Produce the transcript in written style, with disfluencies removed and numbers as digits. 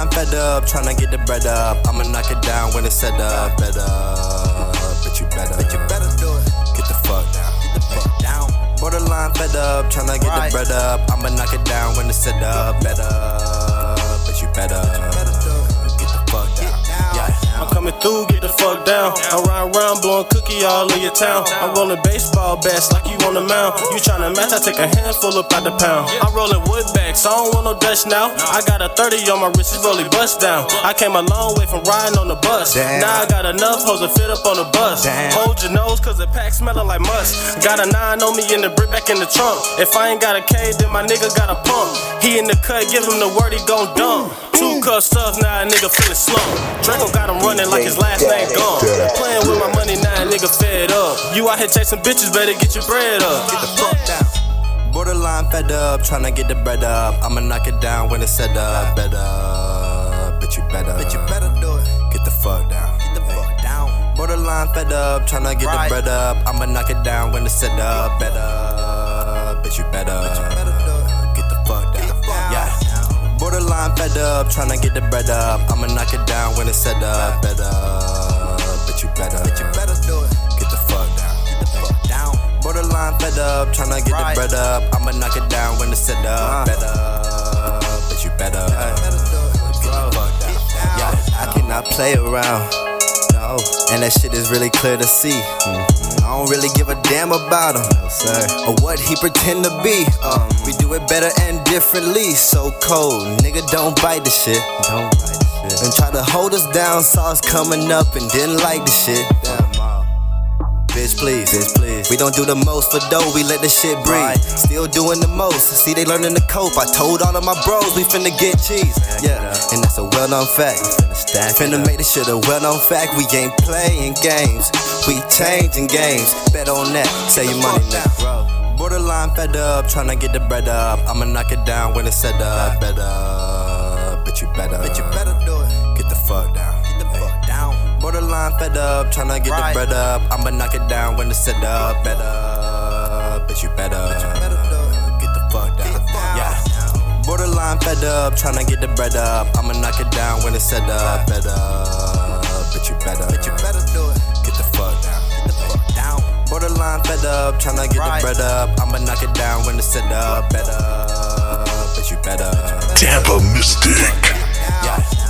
Borderline fed up, tryna get the bread up. I'ma knock it down when it's set up. Better, but you better do it. Get the fuck down. Borderline fed up, tryna get the bread up. I'ma knock it down when it's set up. Better, but you better get the fuck down. Yeah. I'm coming through, get the fuck down. I'm riding around blowing cookie all in your town. I'm rolling baseball bats like you on the mound. You tryna match, I take a handful up out the pound. I'm rolling wood bags, I don't want no Dutch now. I got a 30 on my wrist, it's really bust down. I came a long way from riding on the bus. Now I got enough hoes to fit up on the bus. Hold your nose, cause the pack smelling like must. Got a 9 on me and the brick back in the trunk. If I ain't got a K, then my nigga got a pump. He in the cut, give him the word, he gon' dump. 2 cups stuff, now a nigga feelin' slump. Draco got him running like his last name gone. Playing with my money, now a nigga fed up. You out here chasing bitches, better get your bread up. Get the fuck down. Borderline fed up, tryna get the bread up. I'ma knock it down when it's set up. Better, but you better do it. Get the fuck down. Get the fuck down. Borderline fed up, tryna get the bread up. I'ma knock it down when it's set up. Better, but you better do it. Get the fuck down. Yeah. Borderline fed up, tryna get the bread up. I'ma knock it down when it's set up. Better, but you better do it. Get the fuck down. Get the fuck down. Borderline fed up, tryna get the bread up. I'ma knock it down when it's set up. Better, but you better do it. Get the fuck down. Yeah, I cannot play around. No, and that shit is really clear to see. I don't really give a damn about him, or what he pretend to be. We do it better and differently. So cold, nigga, don't bite the shit. And try to hold us down, saw us coming up and didn't like the shit. Bitch, please. We don't do the most for dough, we let the shit breathe. Still doing the most, see they learning to cope. I told all of my bros we finna get cheese. Yeah, and that's a well-known fact. Finna make this shit a well-known fact. We ain't playing games, we changing games. Bet on that, save your money now. Borderline fed up, tryna get the bread up. I'ma knock it down when it's set up. Better, but you better do it. Get the fuck down. Borderline fed up, tryna get the bread up. I'ma knock it down when it's set up. Better, but you better get the fuck down. Yeah. Borderline fed up, tryna get the bread up. I'ma knock it down when it's set up. Better, but you better do it. Get the fuck down. Borderline fed up, tryna get the bread up. I'ma knock it down when it's set up. Better, but you better. Tampa Mystic. Yeah.